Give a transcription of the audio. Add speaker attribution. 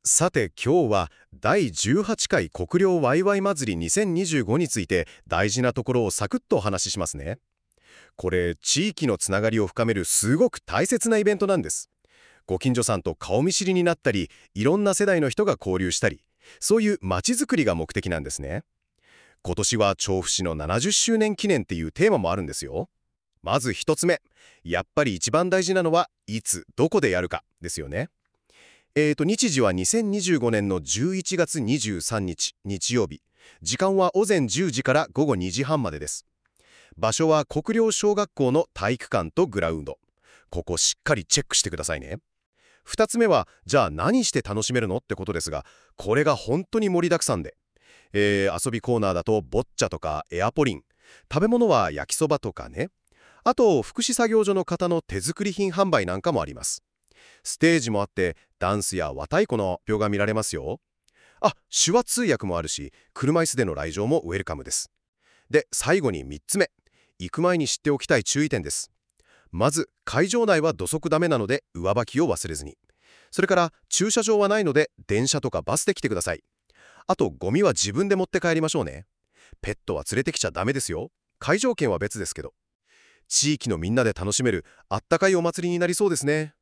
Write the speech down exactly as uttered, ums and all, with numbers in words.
Speaker 1: さて今日はだいじゅうはちかい国領ワイワイ祭りにせんにじゅうごについて大事なところをサクッとお話ししますね。これ、地域のつながりを深めるすごく大切なイベントなんです。ご近所さんと顔見知りになったり、いろんな世代の人が交流したり、そういう街づくりが目的なんですね。今年は調布市のななじゅっしゅうねん記念っていうテーマもあるんですよ。まず一つ目、やっぱり一番大事なのはいつ、どこでやるかですよね。えーと、日時はにせんにじゅうごねんのじゅういちがつにじゅうさんにち、日曜日。時間はおぜんじゅうじからごごにじはんまでです。場所は国領小学校の体育館とグラウンド。ここしっかりチェックしてくださいね。二つ目は、じゃあ何して楽しめるのってことですが、これが本当に盛りだくさんで。えー遊びコーナーだとボッチャとかエアポリン。食べ物は焼きそばとかね。あと、福祉作業所の方の手作り品販売なんかもあります。ステージもあって、ダンスや和太鼓の発表が見られますよ。あ、手話通訳もあるし、車椅子での来場もウェルカムです。で、最後にみっつめ。行く前に知っておきたい注意点です。まず、会場内は土足ダメなので、上履きを忘れずに。それから、駐車場はないので、電車とかバスで来てください。あと、ゴミは自分で持って帰りましょうね。ペットは連れてきちゃダメですよ。会場券は別ですけど。地域のみんなで楽しめる、あったかいお祭りになりそうですね。